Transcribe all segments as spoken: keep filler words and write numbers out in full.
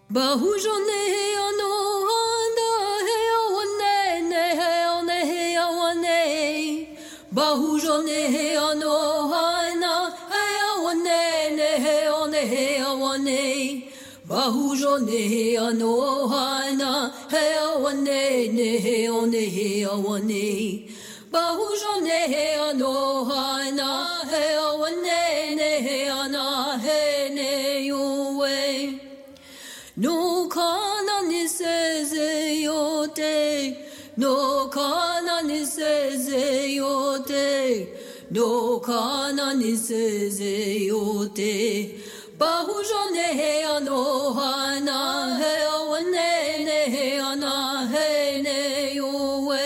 Bahujone ano hana hea wane ne hea ne hea wane. Bahujone ano hana hea wane ne hea ne hea wane. Bahujone ano hana hea wane ne hea ne hea wane. Bahujone ano hana hea wane ne hea na he ne yuwe. No kana ni seze yote, no kana ni seze yote, no kana ni seze yote. Bahujone he ano hana he wane ne he ana he ne yowe.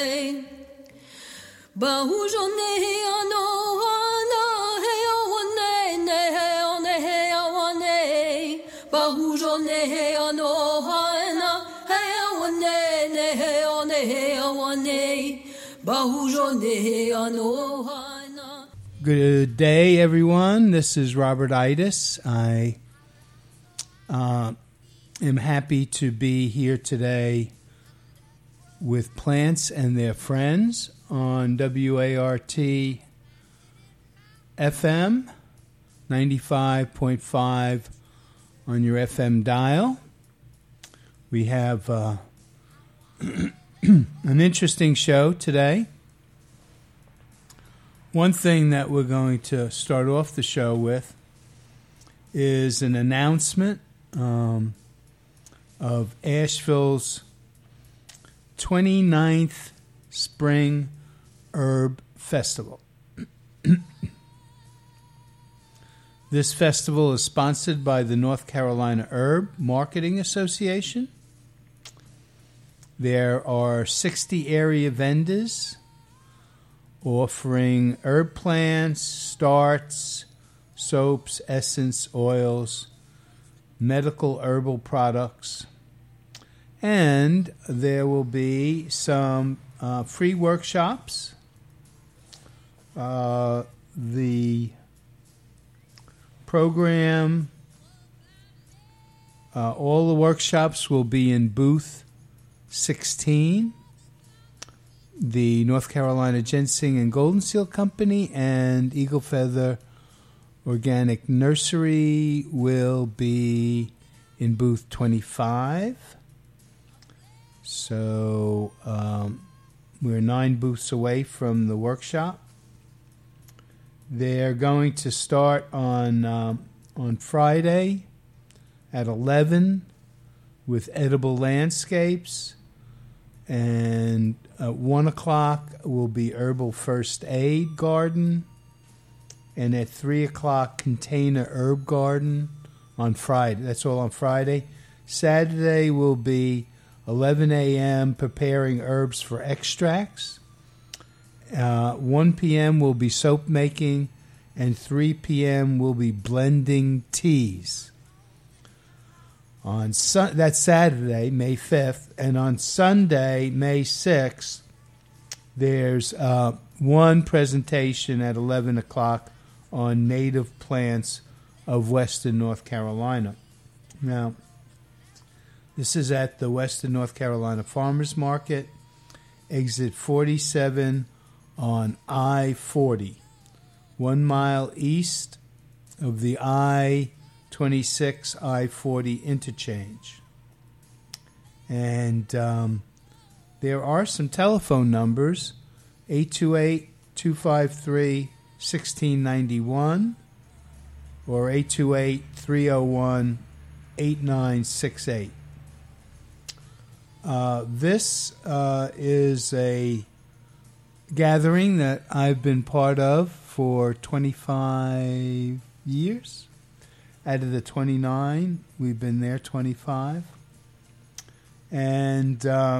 Bahujone he ano hana he wane ne he ane he awane. Bahujone he ano hana he wane ne he ane he awane. Bahujone he ano hana. Good day, everyone. This is Robert Itis. I uh, am happy to be here today with Plants and Their Friends on W A R T F M ninety-five point five on your F M dial. We have uh, an interesting show today. One thing that we're going to start off the show with is an announcement um, of Asheville's twenty-ninth Spring Herb Festival. This festival is sponsored by the North Carolina Herb Marketing Association. There are sixty area vendors offering herb plants, starts, soaps, essence, oils, medical herbal products, and there will be some uh, free workshops. Uh, the program, uh, all the workshops will be in booth sixteen. The North Carolina Ginseng and Golden Seal Company and Eagle Feather Organic Nursery will be in booth twenty-five. So um, we're nine booths away from the workshop. They're going to start on um, on Friday at eleven with edible landscapes, and at one o'clock will be herbal first aid garden, and at three o'clock container herb garden on Friday. That's all on Friday. Saturday will be eleven a.m. preparing herbs for extracts. Uh, one p.m. will be soap making, and three p.m. will be blending teas. On sun- that's Saturday, May fifth, and on Sunday, May sixth, there's uh, one presentation at eleven o'clock on native plants of Western North Carolina. Now, this is at the Western North Carolina Farmers Market, exit forty-seven on I forty, one mile east of the I twenty-six I forty interchange. And um, there are some telephone numbers, eight two eight, two five three, one six nine one or eight two eight, three oh one, eight nine six eight. Uh, this uh, is a gathering that I've been part of for twenty-five years. Out of the twenty-nine, we've been there twenty-five. And uh,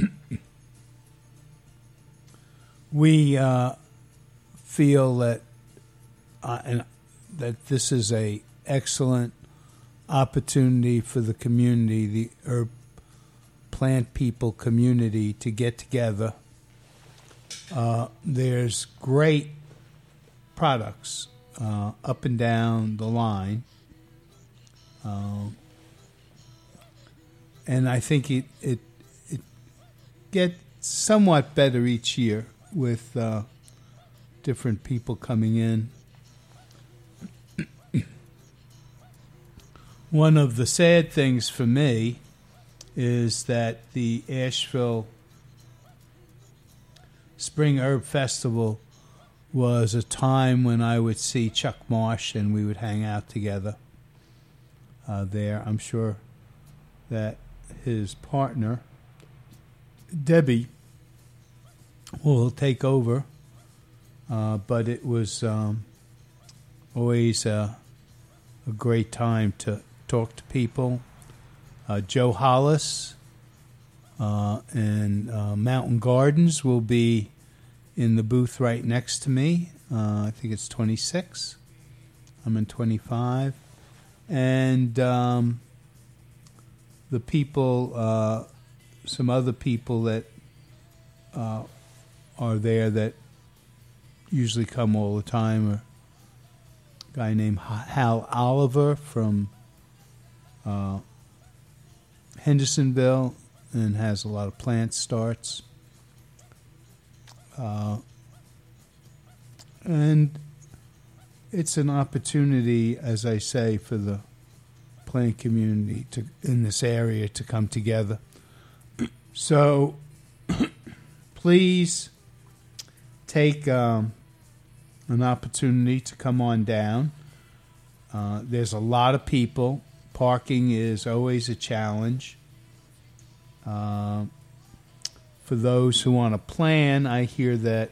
we uh, feel that uh, and that this is a excellent opportunity for the community, the herb plant people community, to get together. Uh, there's great products uh, up and down the line. Uh, and I think it it it gets somewhat better each year with uh, different people coming in. One of the sad things for me is that the Asheville Spring Herb Festival was a time when I would see Chuck Marsh and we would hang out together uh, there. I'm sure that his partner, Debbie, will take over, uh, but it was um, always a, a great time to talk to people. Uh, Joe Hollis uh, and uh, Mountain Gardens will be in the booth right next to me. Uh, I think it's twenty-six. I'm in twenty-five. And um, the people, uh, some other people that uh, are there that usually come all the time are a guy named Hal Oliver from uh, Hendersonville and has a lot of plant starts. Uh, and it's an opportunity, as I say, for the plant community to in this area to come together. So please take um, an opportunity to come on down. Uh, there's a lot of people. Parking is always a challenge. Uh, for those who want to plan, I hear that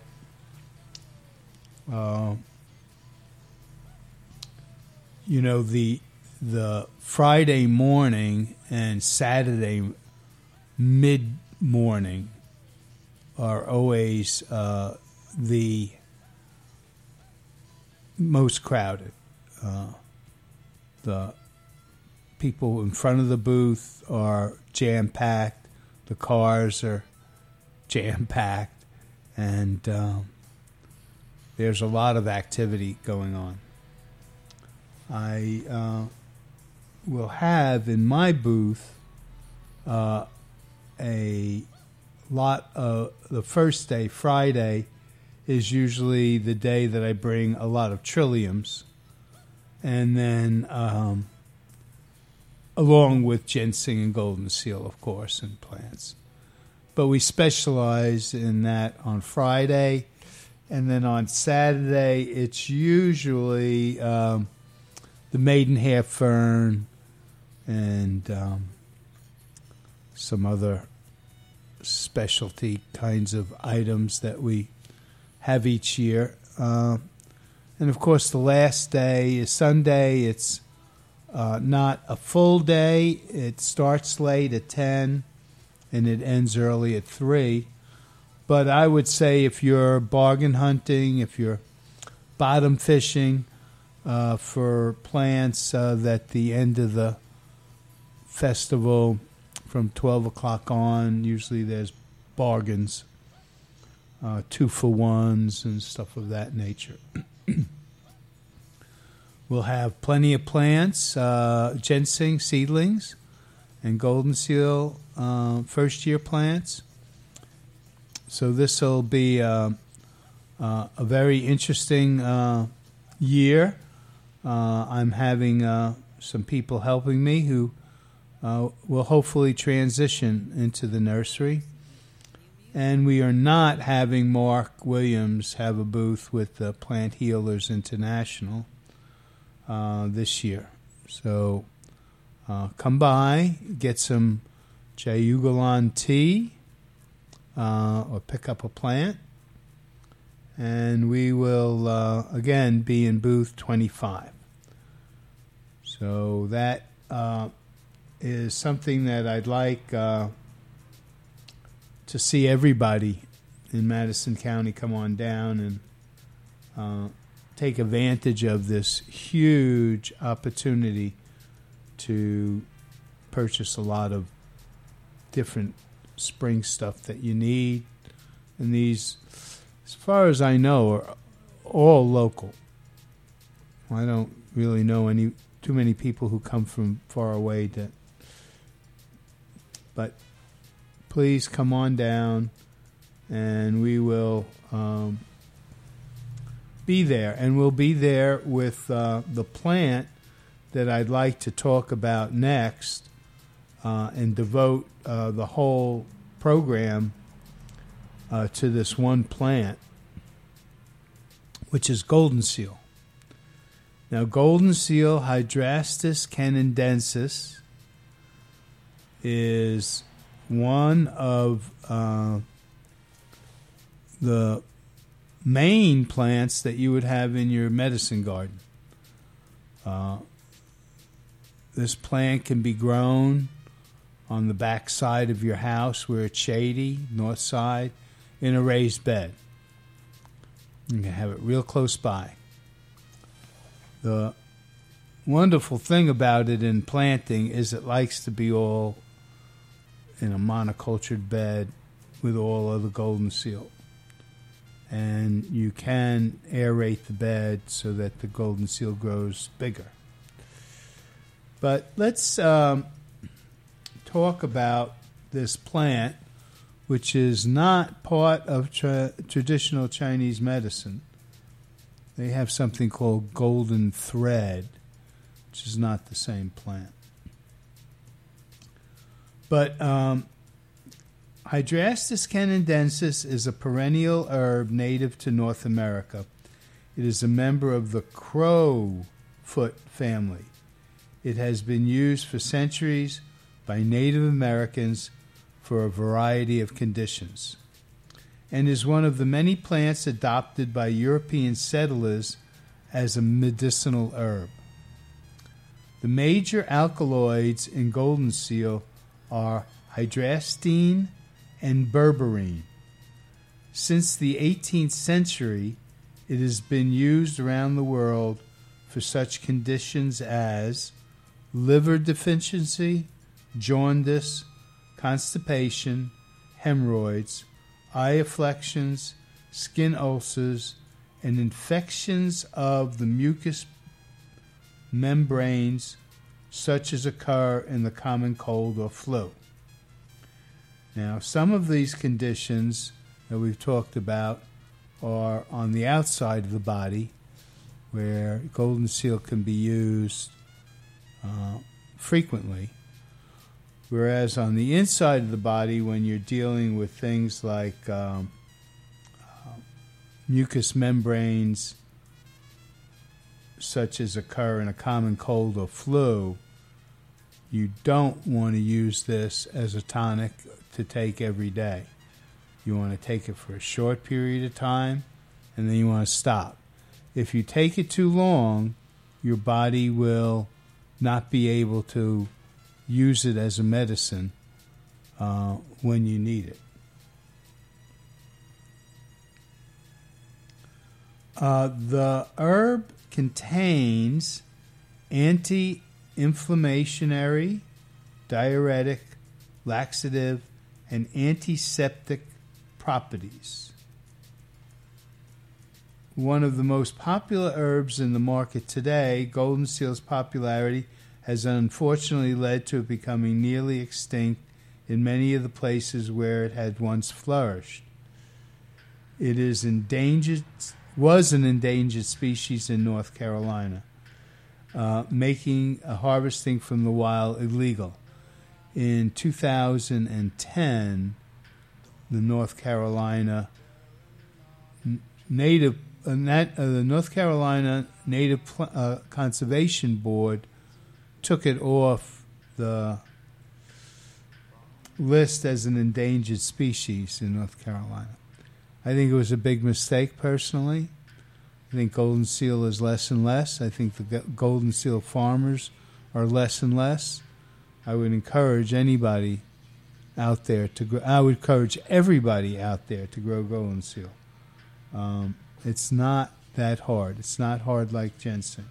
uh, you know the the Friday morning and Saturday mid morning are always uh, the most crowded. Uh, the people in front of the booth are jam-packed. The cars are jam-packed. And um, there's a lot of activity going on. I uh, will have in my booth uh, a lot of the first day, Friday, is usually the day that I bring a lot of trilliums. And then um, along with ginseng and golden seal, of course, and plants. But we specialize in that on Friday. And then on Saturday, it's usually um, the maidenhair fern and um, some other specialty kinds of items that we have each year. Uh, and, of course, the last day is Sunday. It's uh, not a full day. It starts late at ten, and it ends early at three. But I would say if you're bargain hunting, if you're bottom fishing uh, for plants, uh, that the end of the festival from twelve o'clock on, usually there's bargains, uh, two-for-ones and stuff of that nature. We'll have plenty of plants, uh, ginseng seedlings and golden seal uh, first-year plants. So this will be uh, uh, a very interesting uh, year. Uh, I'm having uh, some people helping me who uh, will hopefully transition into the nursery. And we are not having Mark Williams have a booth with the Plant Healers International uh, this year. So uh, come by, get some Jayugalan tea, uh, or pick up a plant, and we will, uh, again, be in booth twenty-five. So that uh, is something that I'd like uh, to see everybody in Madison County come on down and uh, take advantage of this huge opportunity to purchase a lot of different spring stuff that you need. And these, as far as I know, are all local. I don't really know any too many people who come from far away to But please come on down, and we will um, be there. And we'll be there with uh, the plant that I'd like to talk about next, uh, and devote uh, the whole program uh, to this one plant, which is golden seal. Now, golden seal, Hydrastis canadensis, is one of uh, the main plants that you would have in your medicine garden. Uh, this plant can be grown on the back side of your house where it's shady, north side, in a raised bed. You can have it real close by. The wonderful thing about it in planting is it likes to be all in a monocultured bed with all of the golden seal. And you can aerate the bed so that the golden seal grows bigger. But let's um, talk about this plant, which is not part of tra- traditional Chinese medicine. They have something called golden thread, which is not the same plant. But um, Hydrastis canadensis is a perennial herb native to North America. It is a member of the crowfoot family. It has been used for centuries by Native Americans for a variety of conditions, and is one of the many plants adopted by European settlers as a medicinal herb. The major alkaloids in golden seal are hydrastine and berberine. Since the eighteenth century, it has been used around the world for such conditions as liver deficiency, jaundice, constipation, hemorrhoids, eye afflictions, skin ulcers, and infections of the mucous membranes such as occur in the common cold or flu. Now, some of these conditions that we've talked about are on the outside of the body, where golden seal can be used uh, frequently. Whereas on the inside of the body, when you're dealing with things like um, uh, mucous membranes, such as occur in a common cold or flu, you don't want to use this as a tonic to take every day. You want to take it for a short period of time, and then you want to stop. If you take it too long, your body will not be able to use it as a medicine uh, when you need it. Uh, the herb contains anti-inflammatory, diuretic, laxative, and antiseptic properties. One of the most popular herbs in the market today, golden seal's popularity has unfortunately led to it becoming nearly extinct in many of the places where it had once flourished. It is endangered, was an endangered species in North Carolina, uh, making a harvesting from the wild illegal. In two thousand ten, the North Carolina Native uh, Nat, uh, the North Carolina Native uh, Conservation Board took it off the list as an endangered species in North Carolina. I think it was a big mistake, personally. I think golden seal is less and less. I think the golden seal farmers are less and less. I would encourage anybody out there to grow. I would encourage everybody out there to grow golden seal. Um, it's not that hard. It's not hard like ginseng.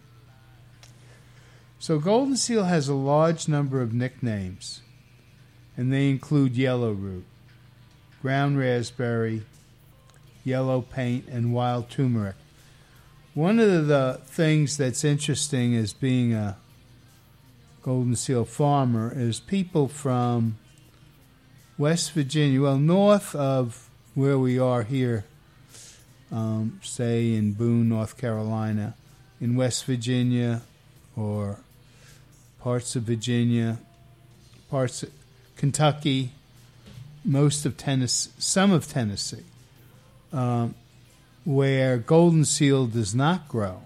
So golden seal has a large number of nicknames, and they include yellow root, ground raspberry, yellow paint, and wild turmeric. One of the things that's interesting as being a golden seal farmer is people from West Virginia, well, north of where we are here, um, say in Boone, North Carolina, in West Virginia or parts of Virginia, parts of Kentucky, most of Tennessee, some of Tennessee, um, where golden seal does not grow,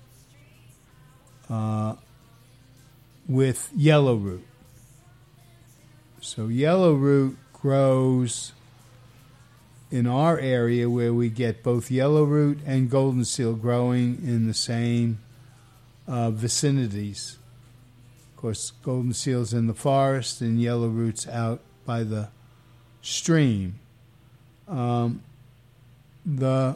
uh, with yellow root. So yellow root grows in our area where we get both yellow root and golden seal growing in the same uh, vicinities. Of course, golden seal's in the forest and yellow root's out by the stream. Um, the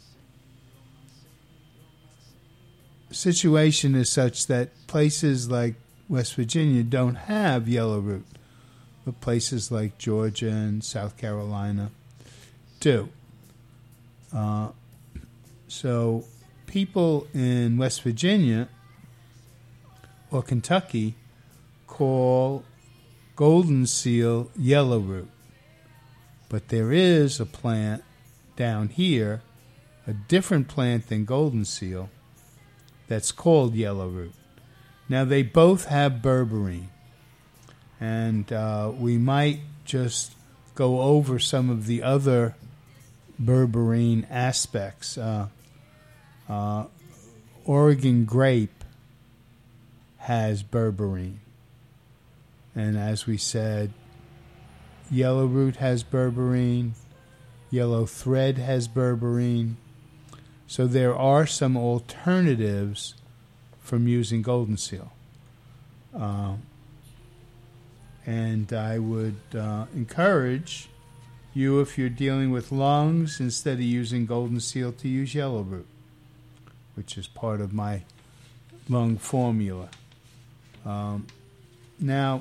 situation is such that places like West Virginia don't have yellow root, but places like Georgia and South Carolina do. Uh, so people in West Virginia or Kentucky call golden seal yellow root. But there is a plant down here, a different plant than golden seal, that's called yellow root. Now, they both have berberine, and uh, we might just go over some of the other berberine aspects. Uh, uh, Oregon grape has berberine, and as we said, yellow root has berberine, yellow thread has berberine. So there are some alternatives from using golden seal. Uh, and I would uh, encourage you, if you're dealing with lungs, instead of using golden seal, to use yellow root, which is part of my lung formula. Um, now,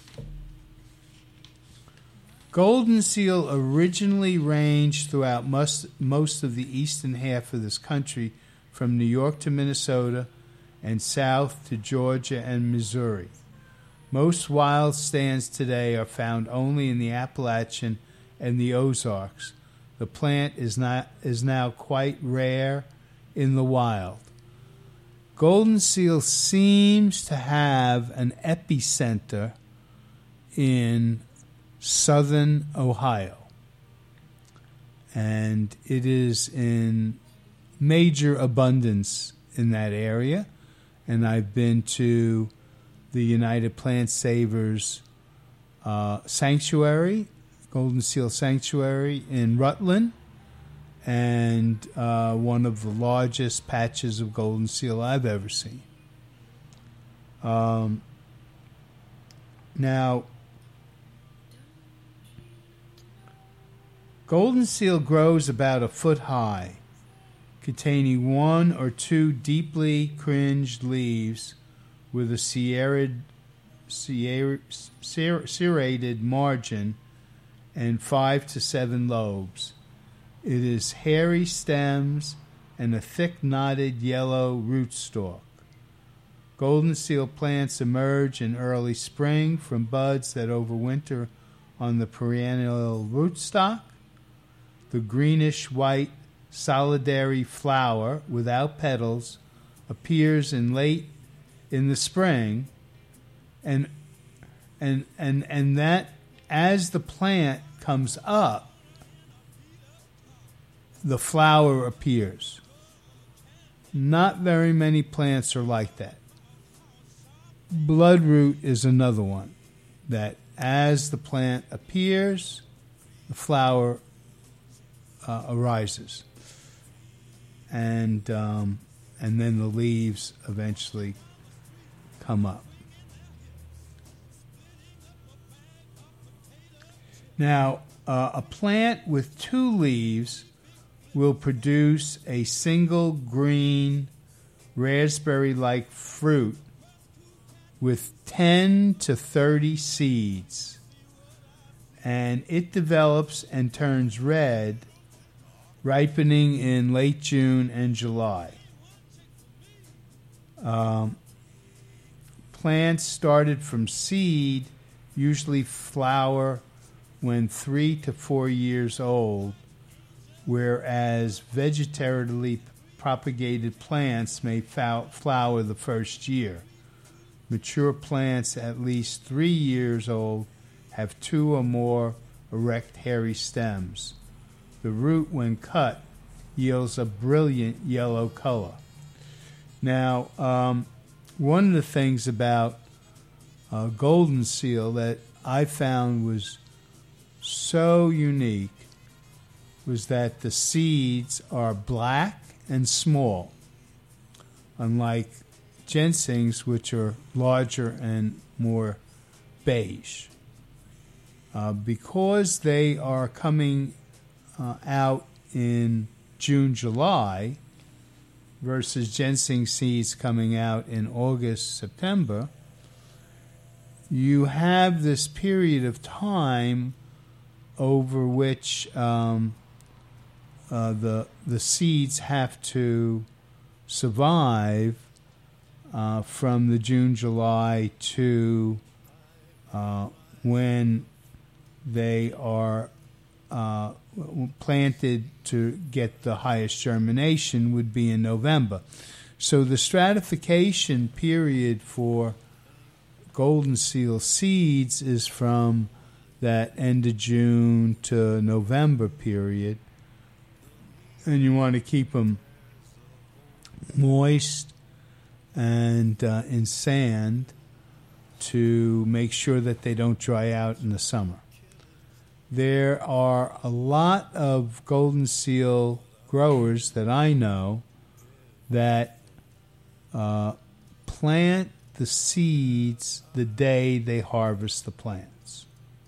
golden seal originally ranged throughout most, most of the eastern half of this country, from New York to Minnesota and south to Georgia and Missouri. Most wild stands today are found only in the Appalachian and the Ozarks. The plant is not is now quite rare in the wild. Golden seal seems to have an epicenter in southern Ohio, and it is in major abundance in that area. And I've been to the United Plant Savers uh, Sanctuary, Golden Seal Sanctuary in Rutland, and uh, one of the largest patches of golden seal I've ever seen. Um, now, golden seal grows about a foot high, containing one or two deeply cringed leaves with a serrated, serrated margin and five to seven lobes. It is hairy stems and a thick knotted yellow rootstock. Golden seal plants emerge in early spring from buds that overwinter on the perennial rootstock. The greenish-white solitary flower without petals appears in late in the spring, and and and and that as the plant comes up, the flower appears. Not very many plants are like that. Bloodroot is another one that as the plant appears, the flower uh, arises. And um, and then the leaves eventually come up. Now, uh, a plant with two leaves will produce a single green raspberry-like fruit with ten to thirty seeds, and it develops and turns red, ripening in late June and July. Um, plants started from seed usually flower when three to four years old, whereas vegetatively propagated plants may flower the first year. Mature plants at least three years old have two or more erect hairy stems. The root, when cut, yields a brilliant yellow color. Now, um, one of the things about uh, golden seal that I found was so unique was that the seeds are black and small, unlike ginsengs, which are larger and more beige. Uh, because they are coming uh, out in June, July, versus ginseng seeds coming out in August, September, you have this period of time over which um, uh, the the seeds have to survive uh, from the June, July to uh, when they are uh, planted to get the highest germination would be in November. So the stratification period for golden seal seeds is from that end of June to November period. And you want to keep them moist and uh, in sand to make sure that they don't dry out in the summer. There are a lot of golden seal growers that I know that uh, plant the seeds the day they harvest the plants.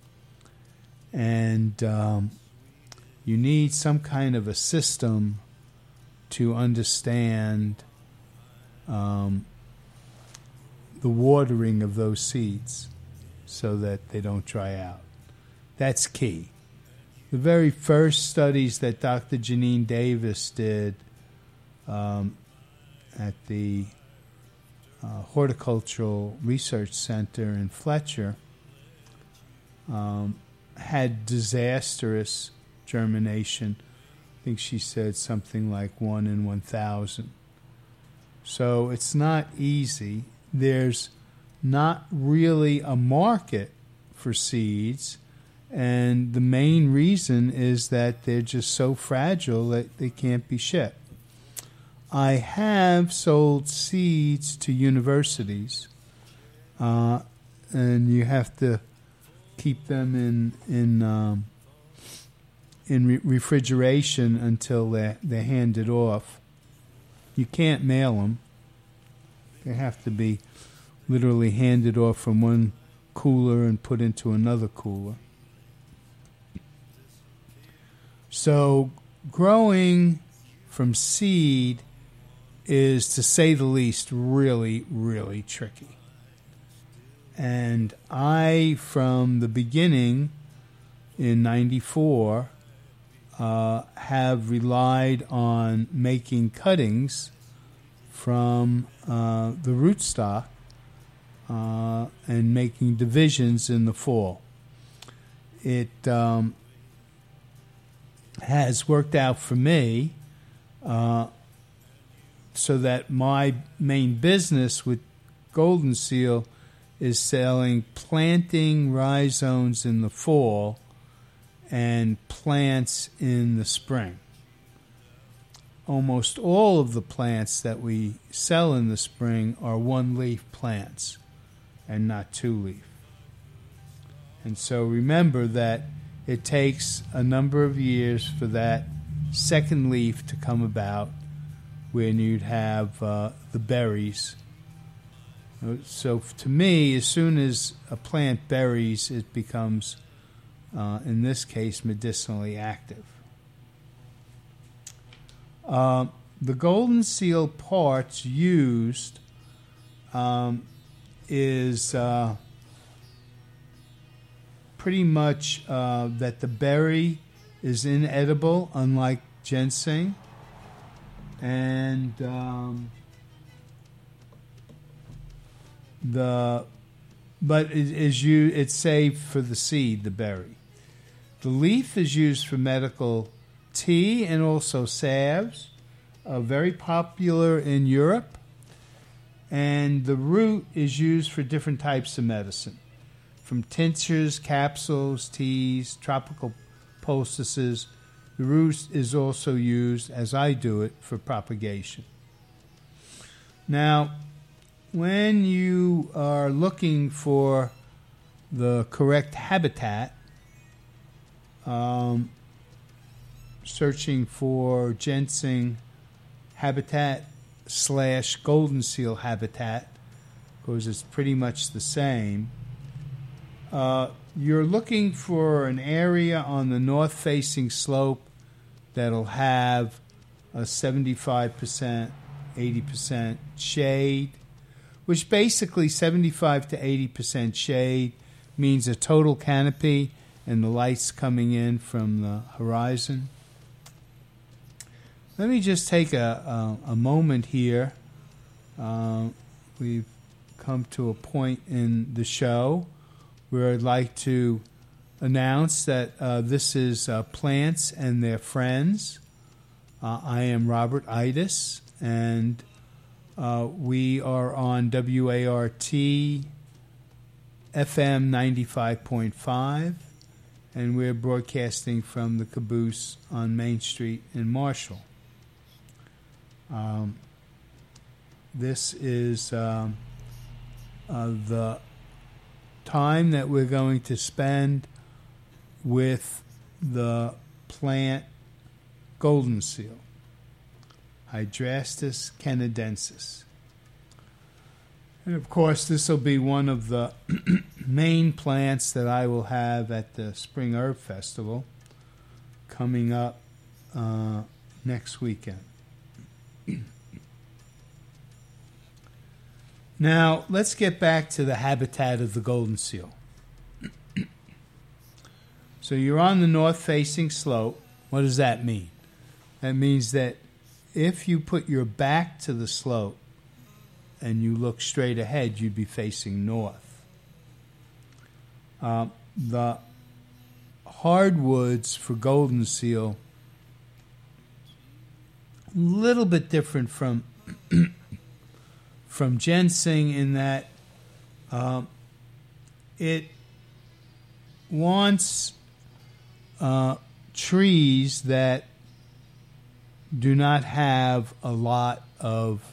And um, you need some kind of a system to understand um, the watering of those seeds so that they don't dry out. That's key. The very first studies that Doctor Janine Davis did um, at the uh, Horticultural Research Center in Fletcher um, had disastrous germination. I think she said something like one in one thousand. So it's not easy. There's not really a market for seeds. And the main reason is that they're just so fragile that they can't be shipped. I have sold seeds to universities, uh, and you have to keep them in in um, in re- refrigeration until they they're handed off. You can't mail them; they have to be literally handed off from one cooler and put into another cooler. So growing from seed is, to say the least, really, really tricky. And I, from the beginning in ninety-four, uh, have relied on making cuttings from uh, the rootstock uh, and making divisions in the fall. It um, has worked out for me uh, so that my main business with Golden Seal is selling planting rhizomes in the fall and plants in the spring. Almost all of the plants that we sell in the spring are one-leaf plants and not two-leaf. And so remember that it takes a number of years for that second leaf to come about when you'd have uh, the berries. So to me, as soon as a plant berries, it becomes, uh, in this case, medicinally active. Uh, the golden seal parts used um, is uh, pretty much uh, that the berry is inedible, unlike ginseng, and um, the but it is you it's saved for the seed, the berry. The leaf is used for medical tea and also salves, uh, very popular in Europe. And the root is used for different types of medicine, from tinctures, capsules, teas, tropical poultices. The root is also used, as I do it, for propagation. Now, when you are looking for the correct habitat, um, searching for ginseng habitat slash golden seal habitat, because it's pretty much the same, uh, you're looking for an area on the north-facing slope that'll have a seventy-five percent, eighty percent shade, which basically seventy-five to eighty percent shade means a total canopy and the light's coming in from the horizon. Let me just take a, a, a moment here. Uh, we've come to a point in the show where I'd like to announce that uh, this is uh, Plants and Their Friends. Uh, I am Robert Itis, and uh, we are on W A R T F M ninety-five point five, and we're broadcasting from the Caboose on Main Street in Marshall. Um, this is um, uh, the time that we're going to spend with the plant golden seal, Hydrastis canadensis. And of course, this will be one of the main plants that I will have at the Spring Herb Festival coming up uh, next weekend. Now, let's get back to the habitat of the golden seal. So you're on the north-facing slope. What does that mean? That means that if you put your back to the slope and you look straight ahead, you'd be facing north. Uh, the hardwoods for golden seal, a little bit different from from ginseng in that um, it wants uh, trees that do not have a lot of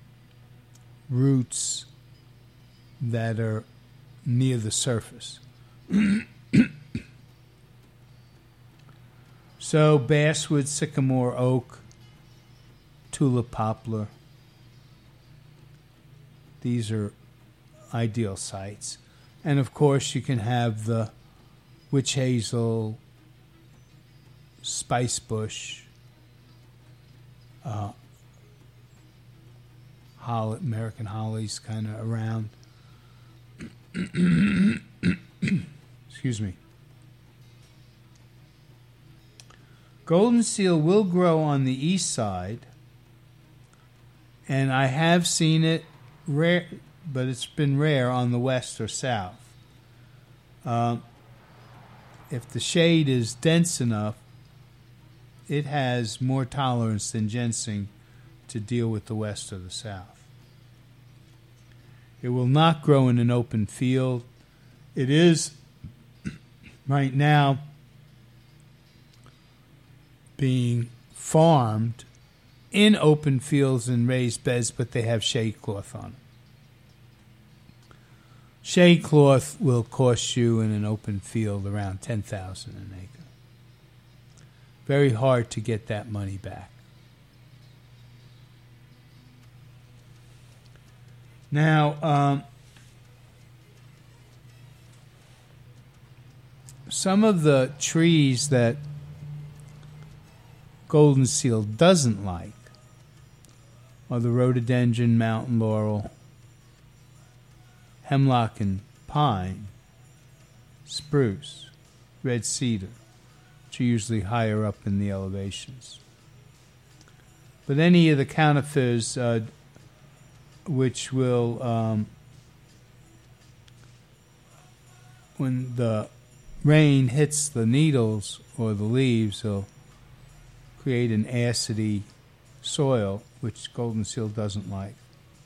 roots that are near the surface. So basswood, sycamore, oak, tulip poplar, these are ideal sites. And of course you can have the witch hazel, spice bush, uh, holly, American hollies kind of around. Excuse me. Golden seal will grow on the east side, and I have seen it rare, but it's been rare on the west or south. Uh, if the shade is dense enough, it has more tolerance than ginseng to deal with the west or the south. It will not grow in an open field. It is right now being farmed in open fields and raised beds, but they have shade cloth on them. Shade cloth will cost you in an open field around ten thousand dollars an acre. Very hard to get that money back. Now, um, some of the trees that golden seal doesn't like are the rhododendron, mountain laurel, hemlock and pine, spruce, red cedar, which are usually higher up in the elevations. But any of the conifers, uh, which will, um, when the rain hits the needles or the leaves, it'll create an acidy soil, which golden seal doesn't like.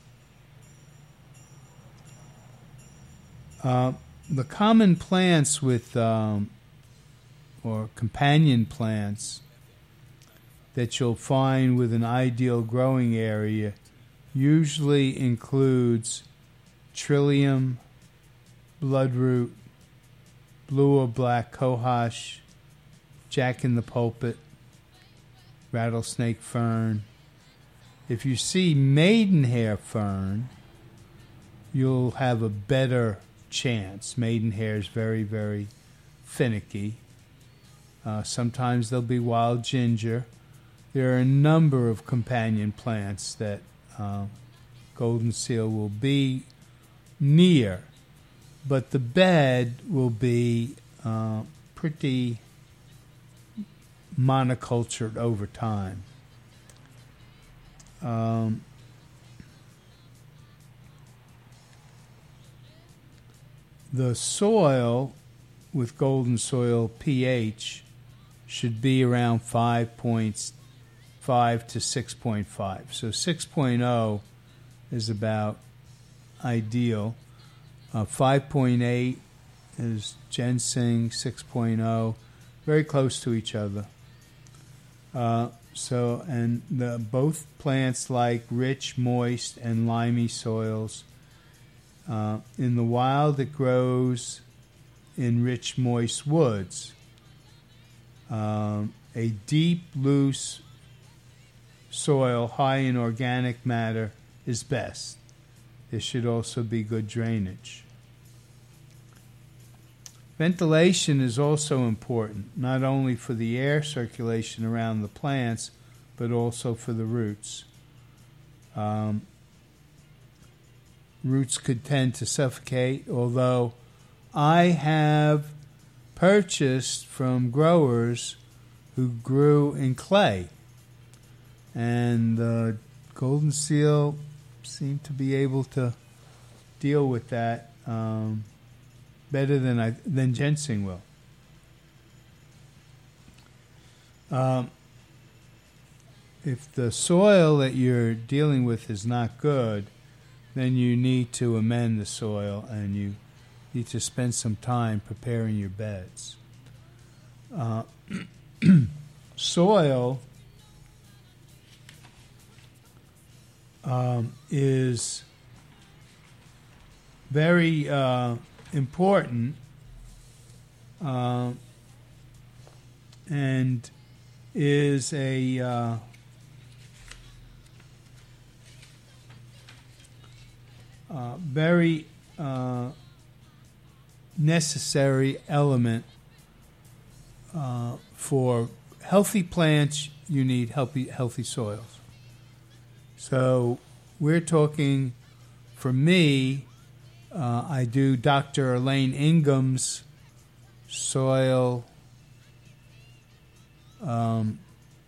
Uh, the common plants with, um, or companion plants that you'll find with an ideal growing area usually includes trillium, bloodroot, blue or black cohosh, jack in the pulpit, rattlesnake fern. If you see maidenhair fern, you'll have a better chance. Maidenhair is very, very finicky. Uh, sometimes there'll be wild ginger. There are a number of companion plants that uh, golden seal will be near, but the bed will be uh, pretty monocultured over time. Um, the soil with golden soil pH should be around five point five to six point five. So six point oh is about ideal. Uh, five point eight is ginseng, six point oh, very close to each other. Uh, so, and the, both plants like rich, moist, and limey soils. Uh, in the wild, it grows in rich, moist woods. Um, a deep, loose soil high in organic matter is best. There should also be good drainage. Ventilation is also important, not only for the air circulation around the plants, but also for the roots. Um, roots could tend to suffocate, although I have purchased from growers who grew in clay, and the golden seal seemed to be able to deal with that um, better than I than ginseng will. Um, if the soil that you're dealing with is not good, then you need to amend the soil, and you need to spend some time preparing your beds. Uh, soil um, is very uh, important, uh, and is a uh, uh, very uh, necessary element uh, for healthy plants. You need healthy healthy soils. So we're talking, for me, uh, I do Doctor Elaine Ingham's soil, um,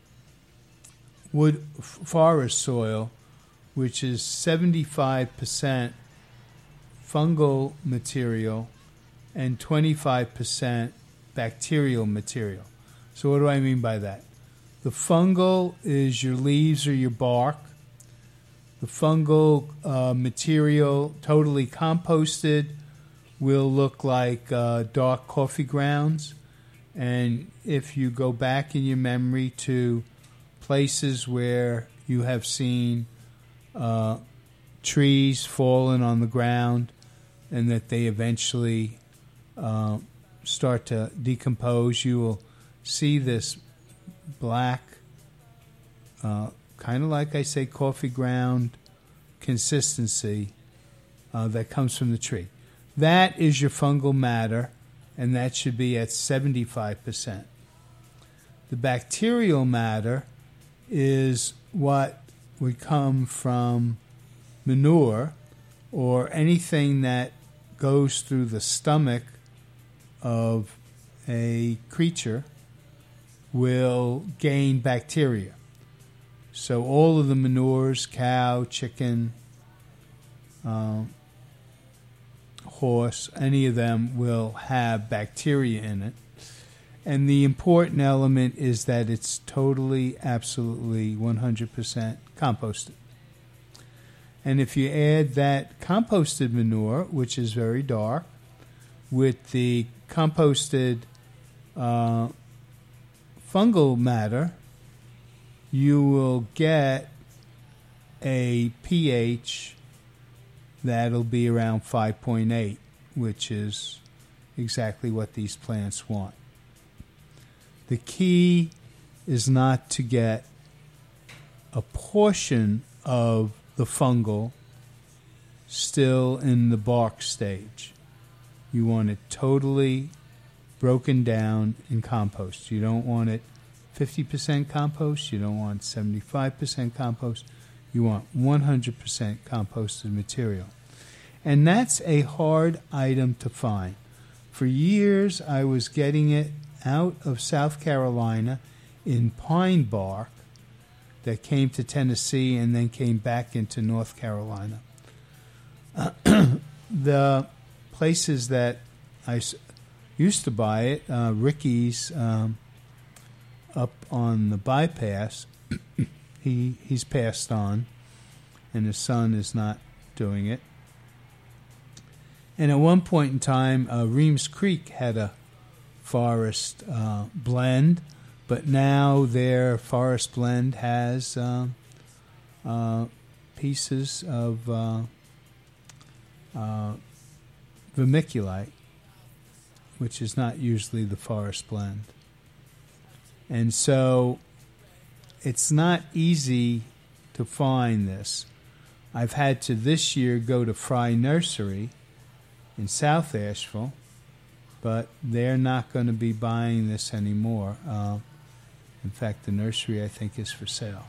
wood f- forest soil, which is seventy-five percent fungal material and twenty-five percent bacterial material. So what do I mean by that? The fungal is your leaves or your bark. The fungal uh, material, totally composted, will look like uh, dark coffee grounds. And if you go back in your memory to places where you have seen uh, trees fallen on the ground and that they eventually uh, start to decompose, you will see this black, uh, kind of like I say, coffee ground consistency uh, that comes from the tree. That is your fungal matter, and that should be at seventy-five percent. The bacterial matter is what would come from manure or anything that goes through the stomach of a creature will gain bacteria. So all of the manures, cow, chicken, uh, course, any of them will have bacteria in it. And the important element is that it's totally, absolutely, one hundred percent composted. And if you add that composted manure, which is very dark, with the composted uh, fungal matter, you will get a pH that'll be around five point eight, which is exactly what these plants want. The key is not to get a portion of the fungal still in the bark stage. You want it totally broken down in compost. You don't want it fifty percent compost. You don't want seventy-five percent compost. You want one hundred percent composted material. And that's a hard item to find. For years, I was getting it out of South Carolina in pine bark that came to Tennessee and then came back into North Carolina. Uh, the places that I s- used to buy it, uh, Ricky's um, up on the bypass, he he's passed on, and his son is not doing it. And at one point in time, uh, Reams Creek had a forest uh, blend, but now their forest blend has uh, uh, pieces of uh, uh, vermiculite, which is not usually the forest blend. And so it's not easy to find this. I've had to this year go to Fry Nursery in South Asheville, but they're not going to be buying this anymore. Uh, in fact, the nursery, I think, is for sale.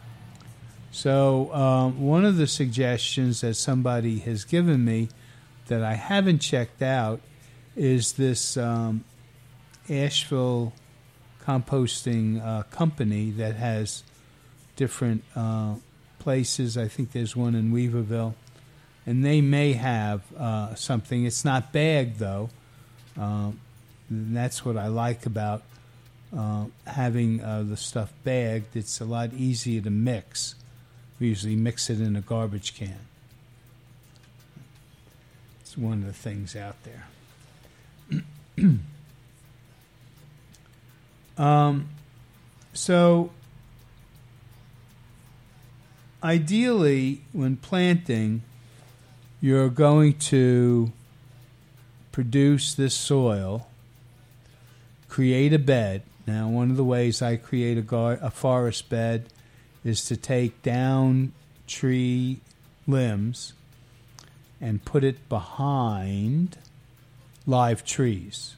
So um, one of the suggestions that somebody has given me that I haven't checked out is this um, Asheville composting uh, company that has different uh, places. I think there's one in Weaverville, and they may have uh, something. It's not bagged, though. Uh, and that's what I like about uh, having uh, the stuff bagged. It's a lot easier to mix. We usually mix it in a garbage can. It's one of the things out there. um, so, ideally, when planting, you're going to produce this soil, create a bed. Now, one of the ways I create a, gar- a forest bed is to take down tree limbs and put it behind live trees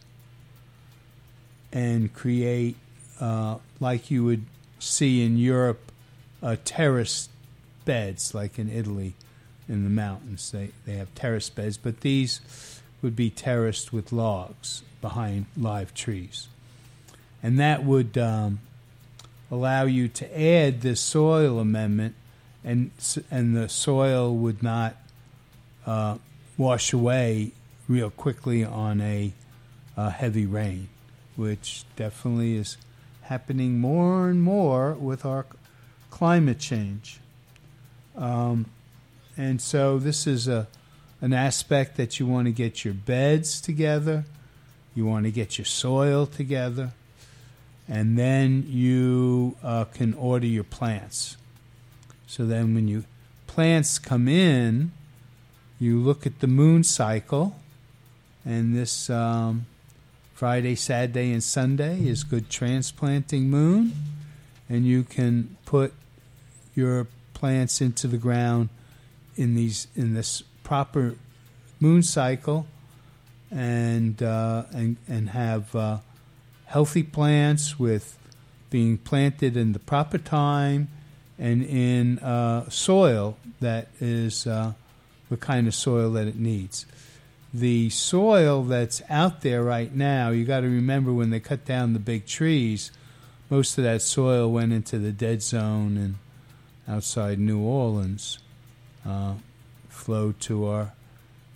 and create, uh, like you would see in Europe, uh, terraced beds, like in Italy in the mountains. They, they have terraced beds, but these would be terraced with logs behind live trees. And that would um, allow you to add this soil amendment, and and the soil would not uh, wash away real quickly on a uh, heavy rain, which definitely is happening more and more with our climate change. Um, and so this is a an aspect that you want to get your beds together, you want to get your soil together, and then you uh, can order your plants. So then when you plants come in, you look at the moon cycle, and this um, Friday, Saturday, and Sunday is good transplanting moon, and you can put your plants into the ground in these in this proper moon cycle, and uh, and and have uh, healthy plants with being planted in the proper time and in uh, soil that is uh, the kind of soil that it needs. The soil that's out there right now, you got to remember when they cut down the big trees, most of that soil went into the dead zone and outside New Orleans, uh, flowed to our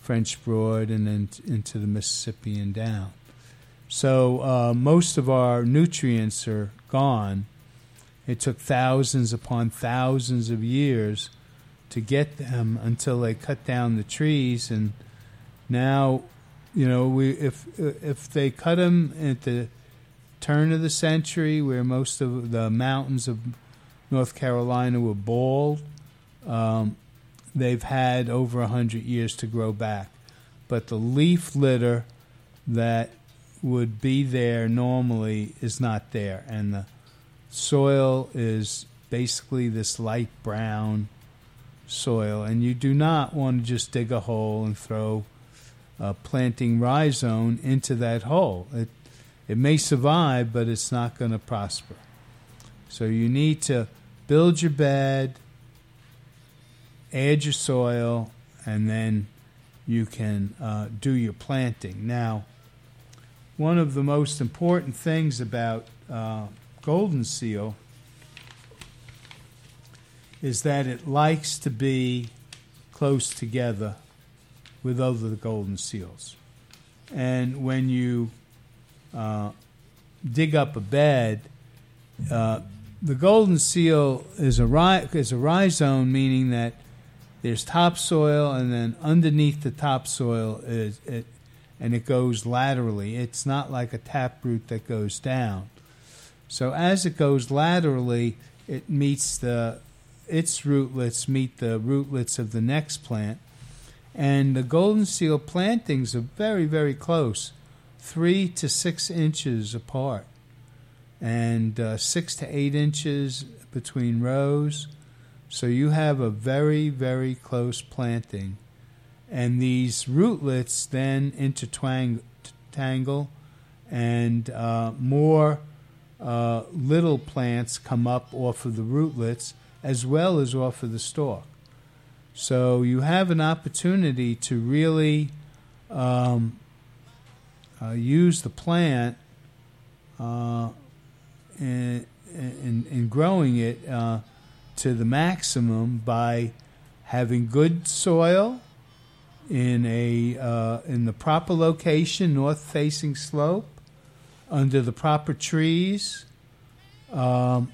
French Broad, and then t- into the Mississippi and down. So uh, most of our nutrients are gone. It took thousands upon thousands of years to get them until they cut down the trees, and now, you know, we if if they cut them at the turn of the century, where most of the mountains of North Carolina were bald, um, they've had over a hundred years to grow back. But the leaf litter that would be there normally is not there, and the soil is basically this light brown soil, and you do not want to just dig a hole and throw a planting rhizome into that hole. It it may survive, but it's not going to prosper. So you need to build your bed, add your soil, and then you can uh, do your planting. Now, one of the most important things about uh, golden seal is that it likes to be close together with other golden seals. And when you uh, dig up a bed, uh, the golden seal is a, ri- is a rhizome, meaning that there's topsoil, and then underneath the topsoil is it, and it goes laterally. It's not like a taproot that goes down. So as it goes laterally, it meets the its rootlets meet the rootlets of the next plant, and the golden seal plantings are very, very close, three to six inches apart, and uh, six to eight inches between rows. So you have a very, very close planting, and these rootlets then intertangle, and uh, more uh, little plants come up off of the rootlets as well as off of the stalk. So you have an opportunity to really um, uh, use the plant uh, in, in, in growing it uh, to the maximum by having good soil in a uh, in the proper location, north-facing slope, under the proper trees, um,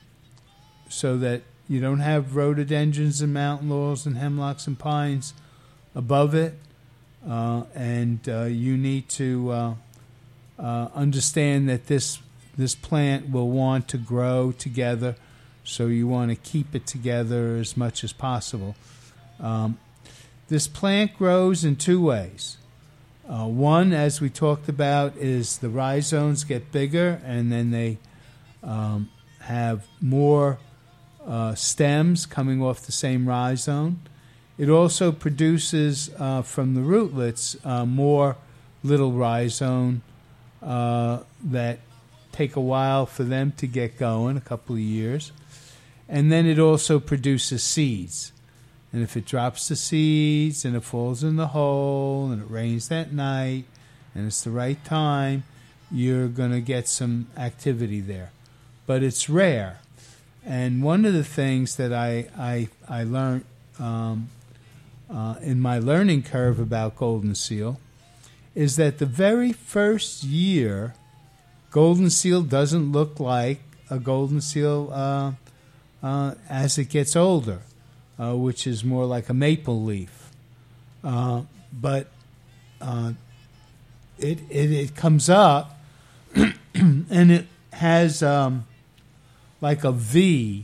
so that you don't have rhododendrons and mountain laurels and hemlocks and pines above it, uh, and uh, you need to uh, uh, understand that this this plant will want to grow together, so you want to keep it together as much as possible. Um, this plant grows in two ways. Uh, one, as we talked about, is the rhizomes get bigger, and then they um, have more uh, stems coming off the same rhizome. It also produces uh, from the rootlets uh, more little rhizome uh, that take a while for them to get going, a couple of years. And then it also produces seeds. And if it drops the seeds and it falls in the hole and it rains that night and it's the right time, you're going to get some activity there. But it's rare. And one of the things that I I, I learned um, uh, in my learning curve about golden seal is that the very first year, golden seal doesn't look like a golden seal uh, uh, as it gets older. Uh, which is more like a maple leaf. Uh, but uh, it, it it comes up and it has um, like a V.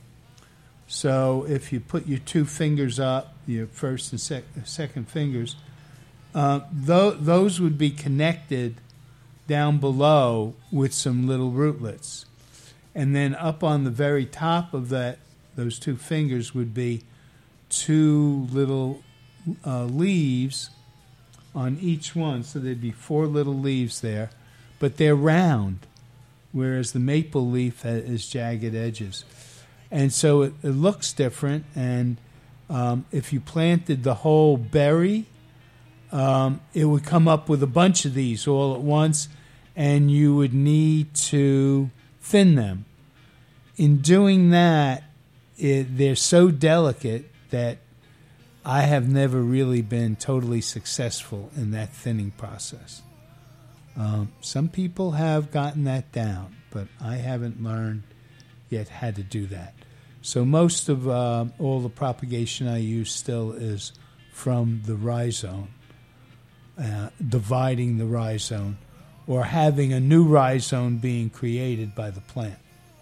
So if you put your two fingers up, your first and sec- second fingers, uh, th- those would be connected down below with some little rootlets. And then up on the very top of that, those two fingers would be two little uh, leaves on each one. So there'd be four little leaves there, but they're round, whereas the maple leaf has jagged edges. And so it, it looks different, and um, if you planted the whole berry, um, it would come up with a bunch of these all at once, and you would need to thin them. In doing that, It, they're so delicate that I have never really been totally successful in that thinning process. Um, some people have gotten that down, but I haven't learned yet how to do that. So most of uh, all the propagation I use still is from the rhizome, uh, dividing the rhizome, or having a new rhizome being created by the plant.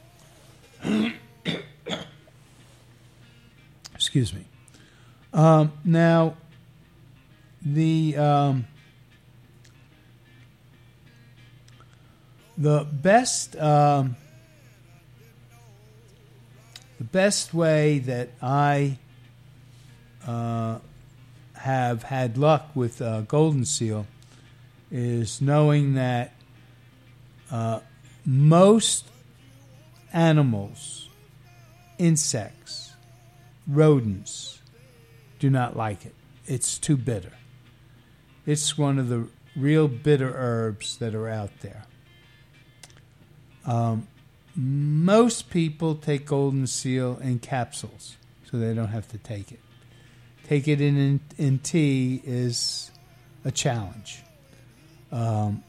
Excuse me. Um, now, the um, the best um, the best way that I uh, have had luck with uh, golden seal is knowing that uh, most animals, insects, rodents do not like it. It's too bitter. It's one of the real bitter herbs that are out there. Um, most people take golden seal in capsules, so they don't have to take it. Take it in in, in tea is a challenge. Um,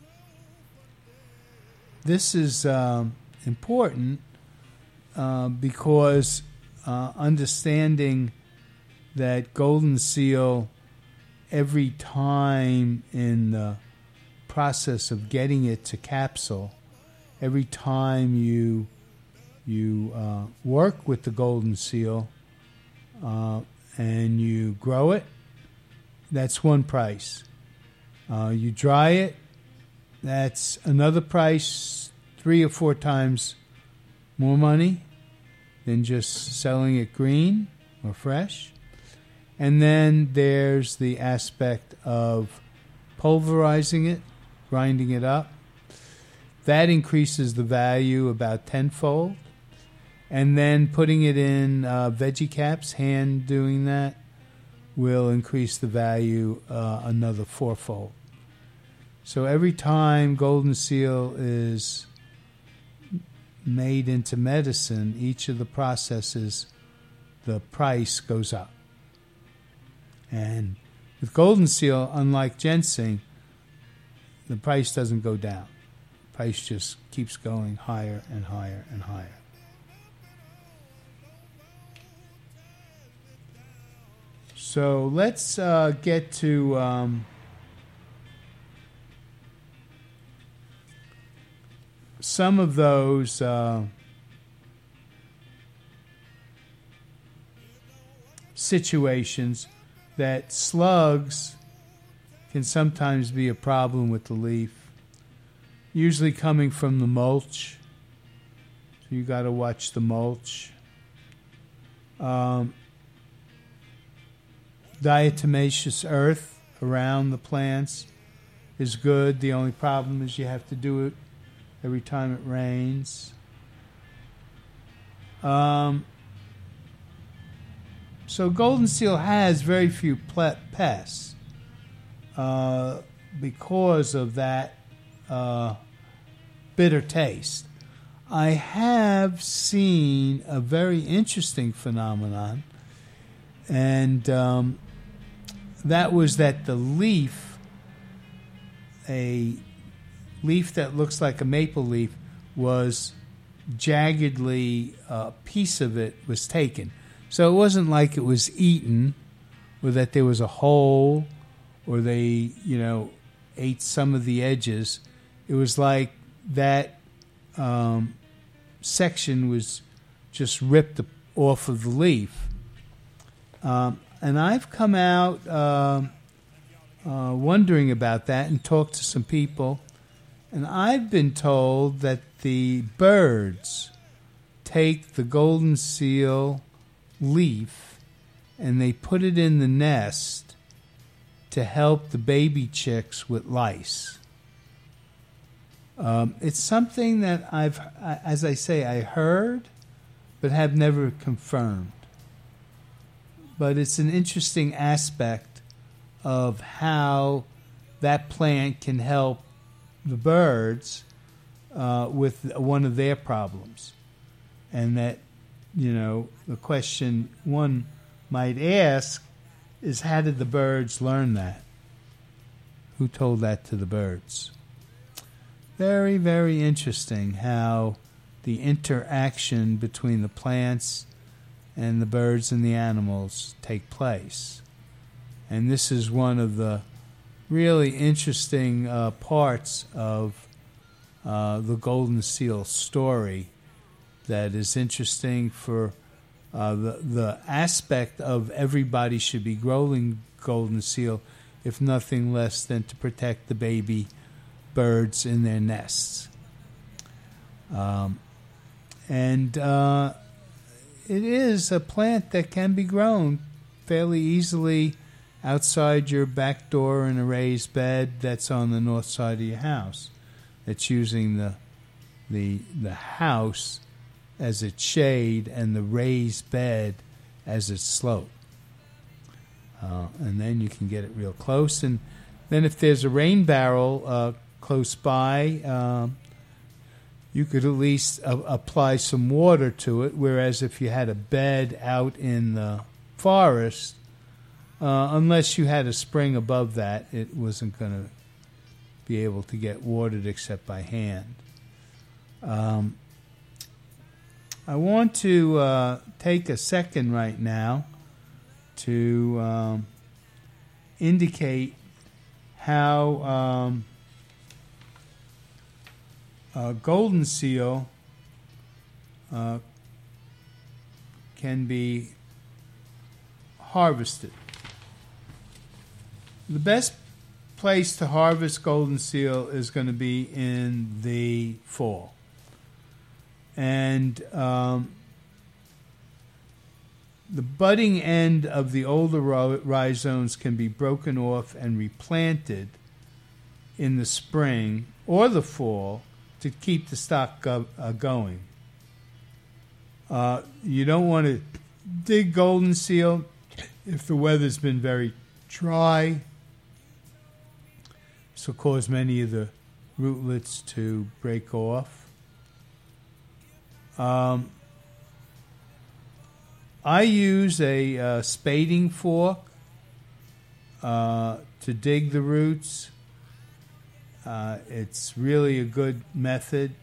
this is um, important uh, because uh, understanding that golden seal, every time in the process of getting it to capsule, every time you you uh, work with the golden seal uh, and you grow it, that's one price. Uh, you dry it, that's another price, three or four times more money than just selling it green or fresh. And then there's the aspect of pulverizing it, grinding it up. That increases the value about tenfold. And then putting it in uh, veggie caps, hand doing that, will increase the value uh, another fourfold. So every time golden seal is made into medicine, each of the processes, the price goes up. And with golden seal, unlike ginseng, the price doesn't go down. The price just keeps going higher and higher and higher. So let's uh, get to um, some of those uh, situations that slugs can sometimes be a problem with the leaf, usually coming from the mulch. So you got to watch the mulch. Um, diatomaceous earth around the plants is good. The only problem is you have to do it every time it rains. Um, so golden seal has very few ple- pests uh, because of that uh, bitter taste. I have seen a very interesting phenomenon, and um, that was that the leaf, a leaf that looks like a maple leaf, was jaggedly, a uh, piece of it was taken. So it wasn't like it was eaten, or that there was a hole, or they, you know, ate some of the edges. It was like that um, section was just ripped off of the leaf. Um, and I've come out uh, uh, wondering about that and talked to some people. And I've been told that the birds take the golden seal leaf and they put it in the nest to help the baby chicks with lice. Um, it's something that I've, as I say, I heard, but have never confirmed. But it's an interesting aspect of how that plant can help the birds uh, with one of their problems. And that, you know, the question one might ask is how did the birds learn that? Who told that to the birds? Very, very interesting how the interaction between the plants and the birds and the animals take place. And this is one of the really interesting uh, parts of uh, the golden seal story that is interesting for uh, the, the aspect of everybody should be growing golden seal, if nothing less than to protect the baby birds in their nests. Um, and uh, it is a plant that can be grown fairly easily outside your back door in a raised bed that's on the north side of your house. It's using the the the house as its shade and the raised bed as its slope. Uh, and then you can get it real close. And then if there's a rain barrel uh, close by, um, you could at least uh, apply some water to it, whereas if you had a bed out in the forest, uh, unless you had a spring above that, it wasn't going to be able to get watered except by hand. Um, I want to uh, take a second right now to um, indicate how um, a golden seal uh, can be harvested. The best place to harvest golden seal is going to be in the fall. And um, the budding end of the older rhizomes can be broken off and replanted in the spring or the fall to keep the stock go- uh, going. Uh, you don't want to dig golden seal if the weather's been very dry. This will cause many of the rootlets to break off. Um, I use a uh, spading fork uh, to dig the roots. Uh, it's really a good method.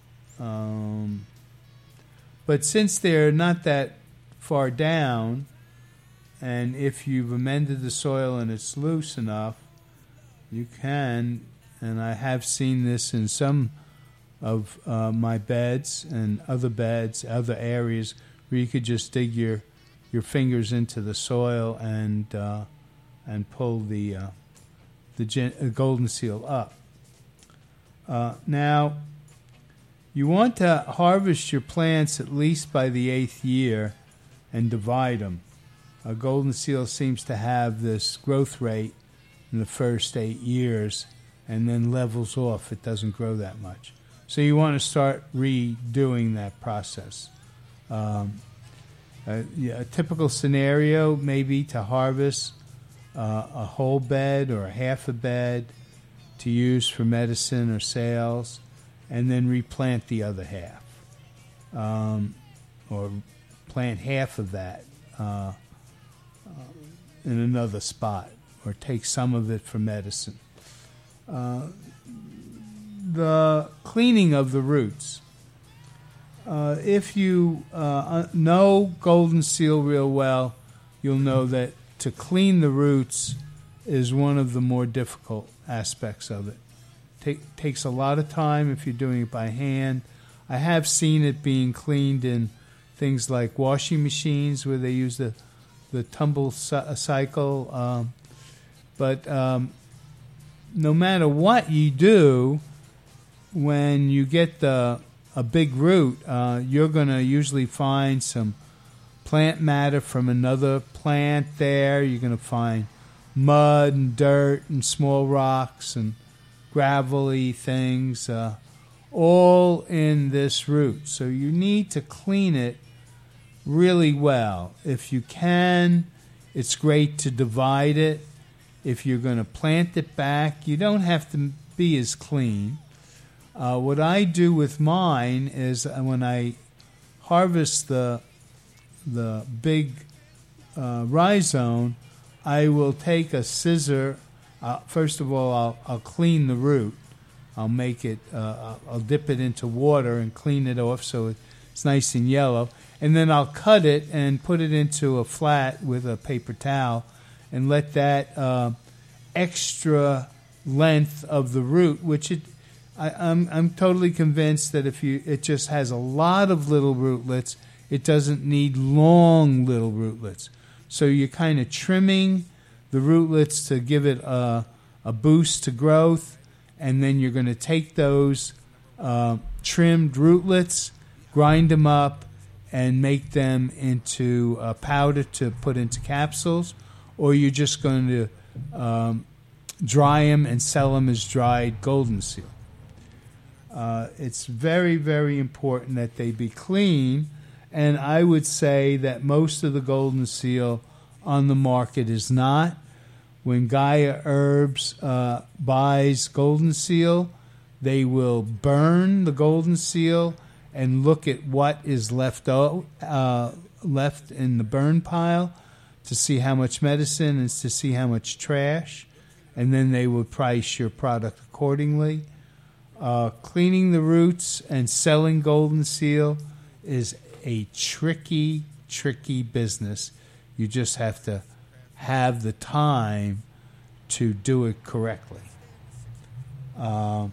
Um, but since they're not that far down, and if you've amended the soil and it's loose enough, you can, and I have seen this in some of uh, my beds and other beds, other areas where you could just dig your your fingers into the soil and uh, and pull the uh, the gen- uh, golden seal up. Uh, now, you want to harvest your plants at least by the eighth year and divide them. A golden seal seems to have this growth rate in the first eight years and then levels off. It doesn't grow that much. So you want to start redoing that process. Um, a, a typical scenario may be to harvest uh, a whole bed or a half a bed to use for medicine or sales, and then replant the other half. Um, or plant half of that uh, in another spot, or take some of it for medicine. Uh, the cleaning of the roots. Uh, if you uh, know golden seal real well, you'll know that to clean the roots is one of the more difficult aspects of it. Take, takes a lot of time if you're doing it by hand. I have seen it being cleaned in things like washing machines where they use the, the tumble cycle. Um, but um, no matter what you do, when you get the a big root, uh, you're going to usually find some plant matter from another plant there. You're going to find mud and dirt and small rocks and gravelly things, uh, all in this root. So you need to clean it really well. If you can, it's great to divide it. If you're going to plant it back, you don't have to be as clean. Uh, what I do with mine is when I harvest the the big uh, rhizome, I will take a scissor. Uh, first of all, I'll, I'll clean the root. I'll make it, uh, I'll dip it into water and clean it off so it's nice and yellow. And then I'll cut it and put it into a flat with a paper towel and let that uh, extra length of the root, which it, I, I'm, I'm totally convinced that if you, it just has a lot of little rootlets, it doesn't need long little rootlets. So you're kind of trimming the rootlets to give it a, a boost to growth, and then you're going to take those uh, trimmed rootlets, grind them up, and make them into a powder to put into capsules, or you're just going to um, dry them and sell them as dried golden seal. Uh, it's very, very important that they be clean, and I would say that most of the golden seal on the market is not. When Gaia Herbs uh, buys golden seal, they will burn the golden seal and look at what is left out, uh, left in the burn pile to see how much medicine and to see how much trash, and then they will price your product accordingly. Uh, cleaning the roots and selling golden seal is a tricky, tricky business. You just have to have the time to do it correctly. Uh,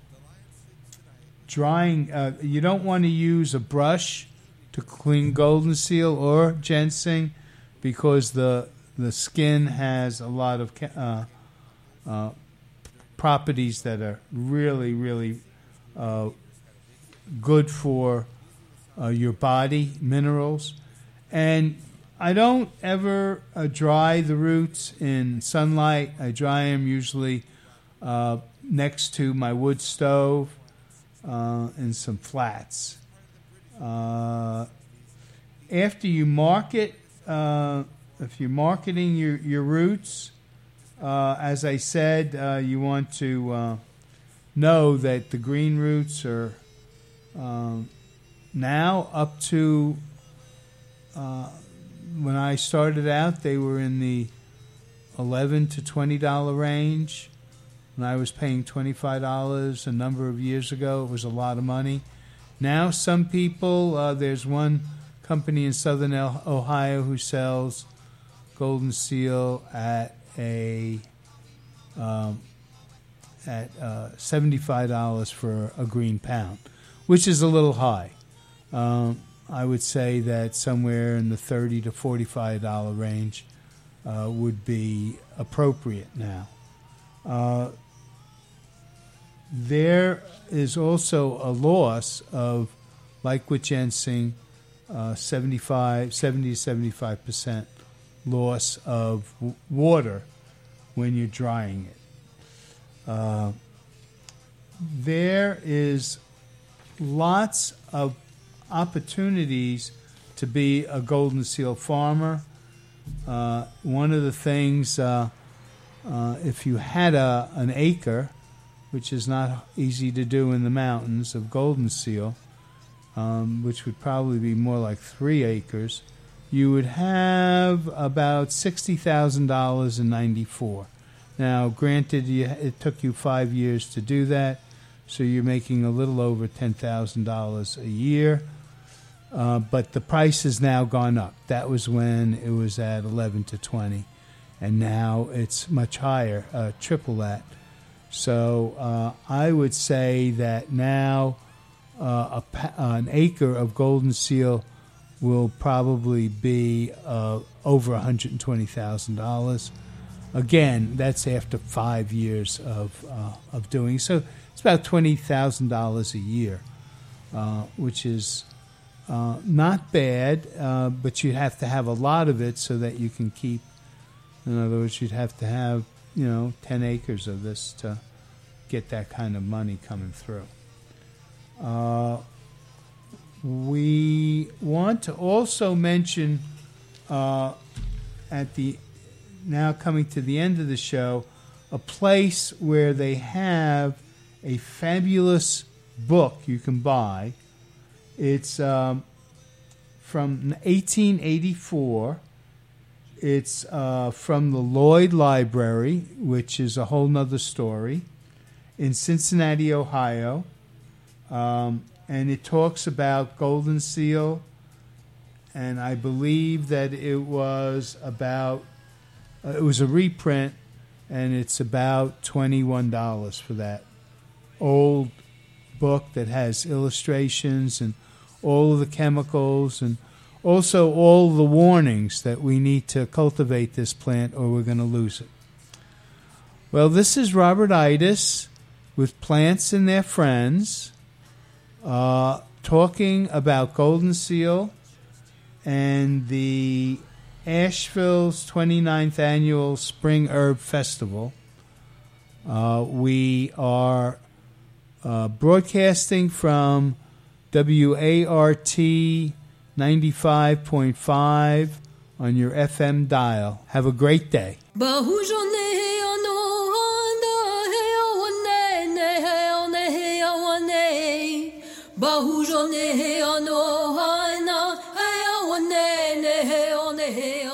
drying, uh, you don't want to use a brush to clean golden seal or ginseng because the the skin has a lot of uh, uh, properties that are really, really uh, good for uh, your body, minerals. And I don't ever uh, dry the roots in sunlight. I dry them usually uh, next to my wood stove uh, in some flats. Uh, after you market, uh, if you're marketing your, your roots, uh, as I said, uh, you want to uh, know that the green roots are um, now up to... Uh, When I started out, they were in the eleven to twenty dollar range. When I was paying twenty-five dollars a number of years ago, it was a lot of money. Now, some people, uh, there's one company in southern Ohio who sells golden seal at a um, at uh, seventy-five dollars for a green pound, which is a little high. Um, I would say that somewhere in the thirty to forty-five dollar range uh, would be appropriate now. Uh, there is also a loss of, like with ginseng, uh, seventy-five, seventy to seventy-five percent loss of w- water when you're drying it. Uh, there is lots of opportunities to be a golden seal farmer. Uh, one of the things, uh, uh, if you had a, an acre, which is not easy to do in the mountains, of golden seal, um, which would probably be more like three acres, you would have about sixty thousand dollars in ninety-four. Now, granted, you, it took you five years to do that, so you're making a little over ten thousand dollars a year. Uh, but the price has now gone up. That was when it was at eleven to twenty, and now it's much higher, uh, triple that. So uh, I would say that now uh, a pa- an acre of golden seal will probably be uh, over one hundred twenty thousand dollars. Again, that's after five years of uh, of doing so. It's about twenty thousand dollars a year, uh, which is uh, not bad, uh, but you'd have to have a lot of it so that you can keep. In other words, you'd have to have, you know, ten acres of this to get that kind of money coming through. Uh, we want to also mention uh, at the now coming to the end of the show, a place where they have a fabulous book you can buy. It's um, from eighteen eighty-four. It's uh, from the Lloyd Library, which is a whole nother story, in Cincinnati, Ohio. Um, and it talks about Golden Seal, and I believe that it was about, uh, it was a reprint, and it's about twenty-one dollars for that old book that has illustrations and all of the chemicals and also all the warnings that we need to cultivate this plant or we're going to lose it. Well, this is Robert Itis with Plants and Their Friends, uh, talking about Golden Seal and the Asheville's twenty-ninth Annual Spring Herb Festival. Uh, we are uh, broadcasting from W A R T ninety-five point five on your F M dial. Have a great day. Bahujone he ano hana he awane ne he one he